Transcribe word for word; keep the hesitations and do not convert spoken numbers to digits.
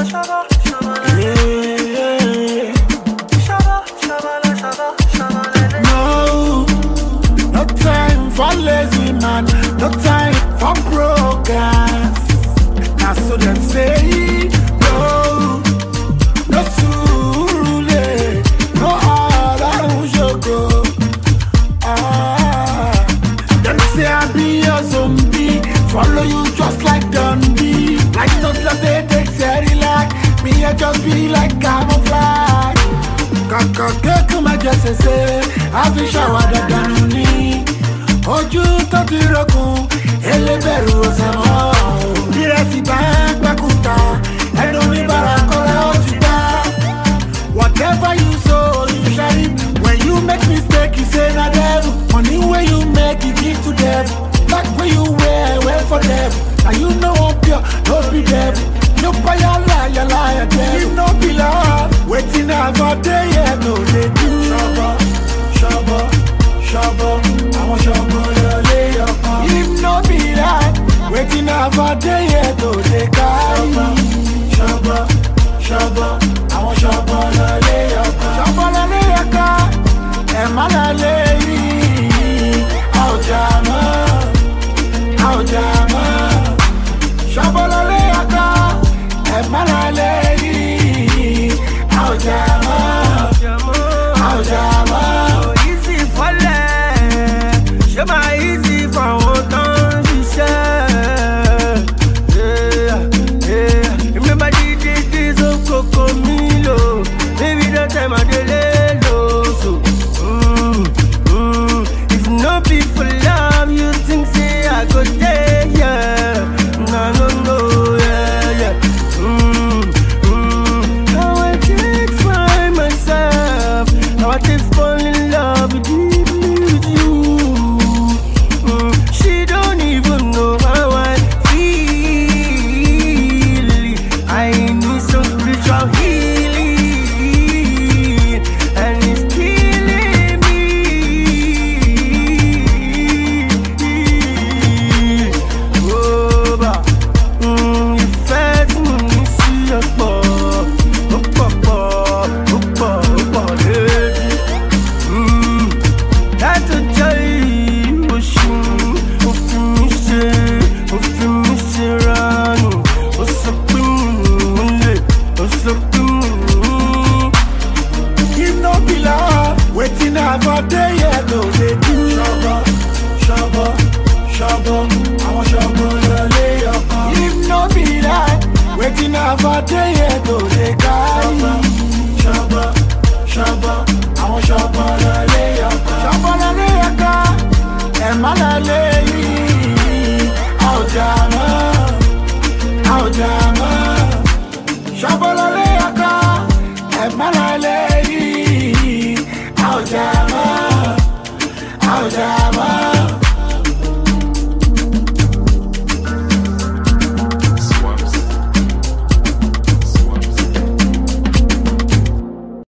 Yeah. No, no time for lazy man, no time for progress. Now so them say, no, no sule, no all jogo. Ah, them say I be a zombie, follow you just like Dundee. Like toddler they take very like me, I just be like camouflage. Kaka keke ma jese se, afi shawa da danuni. Ojú tó ti rọkùn, eleberu osemo. Diresi bank bakuta, ẹnu mi bara kọ́lá ó ti gbá. Whatever you sow, you shall reap. When you make mistake, you say na devil. Money where you make, you give to devil. Like where you wear, wear for devil. And you know I'm pure, don't be devil. No buy a lie, a lie, a devil. You no be love, waiting over day, yeah, no they do. Shabba, shabba, shabba, I want shabba, lay your palm. If no be that, waiting over day, yeah, no they carry. Shabba, shabba, I want shabba, lay your palm. Shabba, lay your car, and man, lay, out jama, out jama. Shabba, lay your car. Mala lady, how jama, how jama. Easy for love, show my easy for what on she said. Yeah, yeah. Remember the days of Coco Milo, maybe the time I delay low. So, mm, mm. If no people love you, think say I go there, yeah. No, no, no, yeah, yeah. I can fall in love deeply with you. Mm, she don't even know how I feel. I need some spiritual healing, and it's killing me. Oh, bah, mm, you fed me, see a ball, oh, papa, oh, papa, oh, papa. Waiting over day, yeah, no, they do. Shabba, shabba, shabba, I want shabba, lay your palm. If no be that, waiting over day,